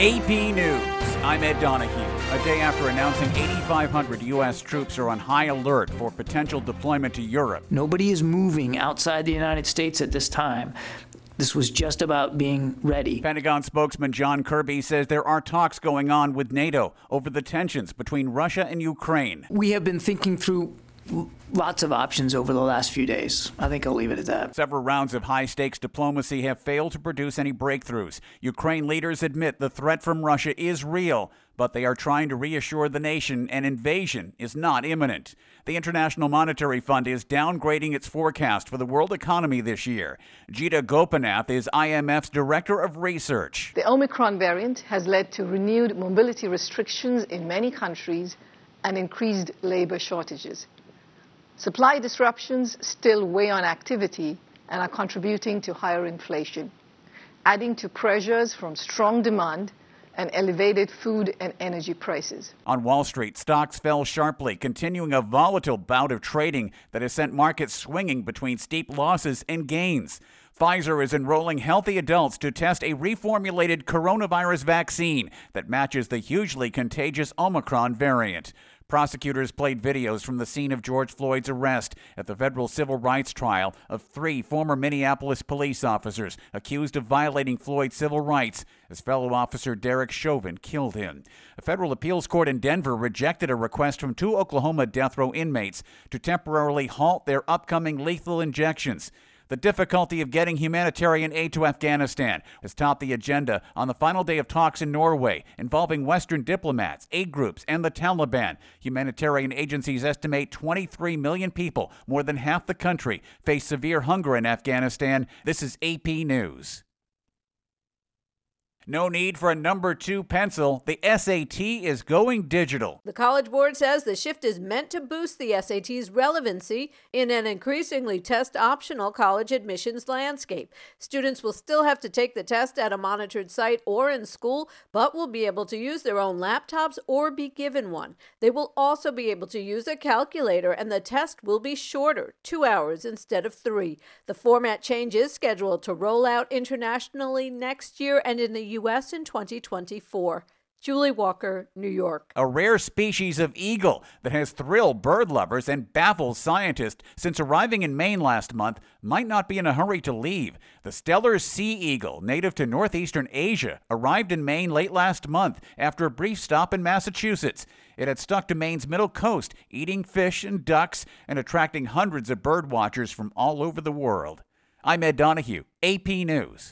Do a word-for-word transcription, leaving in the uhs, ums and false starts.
A P News, I'm Ed Donahue. A day after announcing eighty-five hundred U S troops are on high alert for potential deployment to Europe. Nobody is moving outside the United States at this time. This was just about being ready. Pentagon spokesman John Kirby says there are talks going on with NATO over the tensions between Russia and Ukraine. We have been thinking through lots of options over the last few days. I think I'll leave it at that. Several rounds of high-stakes diplomacy have failed to produce any breakthroughs. Ukraine leaders admit the threat from Russia is real, but they are trying to reassure the nation an invasion is not imminent. The International Monetary Fund is downgrading its forecast for the world economy this year. Geeta Gopinath is I M F's Director of Research. The Omicron variant has led to renewed mobility restrictions in many countries and increased labor shortages. Supply disruptions still weigh on activity and are contributing to higher inflation, adding to pressures from strong demand and elevated food and energy prices. On Wall Street, stocks fell sharply, continuing a volatile bout of trading that has sent markets swinging between steep losses and gains. Pfizer is enrolling healthy adults to test a reformulated coronavirus vaccine that matches the hugely contagious Omicron variant. Prosecutors played videos from the scene of George Floyd's arrest at the federal civil rights trial of three former Minneapolis police officers accused of violating Floyd's civil rights as fellow officer Derek Chauvin killed him. A federal appeals court in Denver rejected a request from two Oklahoma death row inmates to temporarily halt their upcoming lethal injections. The difficulty of getting humanitarian aid to Afghanistan has topped the agenda on the final day of talks in Norway involving Western diplomats, aid groups, and the Taliban. Humanitarian agencies estimate twenty-three million people, more than half the country, face severe hunger in Afghanistan. This is A P News. No need for a number two pencil. The S A T is going digital. The College Board says the shift is meant to boost the S A T's relevancy in an increasingly test-optional college admissions landscape. Students will still have to take the test at a monitored site or in school, but will be able to use their own laptops or be given one. They will also be able to use a calculator, and the test will be shorter, two hours instead of three. The format change is scheduled to roll out internationally next year and in the U S in twenty twenty-four. Julie Walker, New York. A rare species of eagle that has thrilled bird lovers and baffled scientists since arriving in Maine last month might not be in a hurry to leave. The Steller sea eagle, native to northeastern Asia, arrived in Maine late last month after a brief stop in Massachusetts. It had stuck to Maine's middle coast, eating fish and ducks and attracting hundreds of bird watchers from all over the world. I'm Ed Donahue, A P News.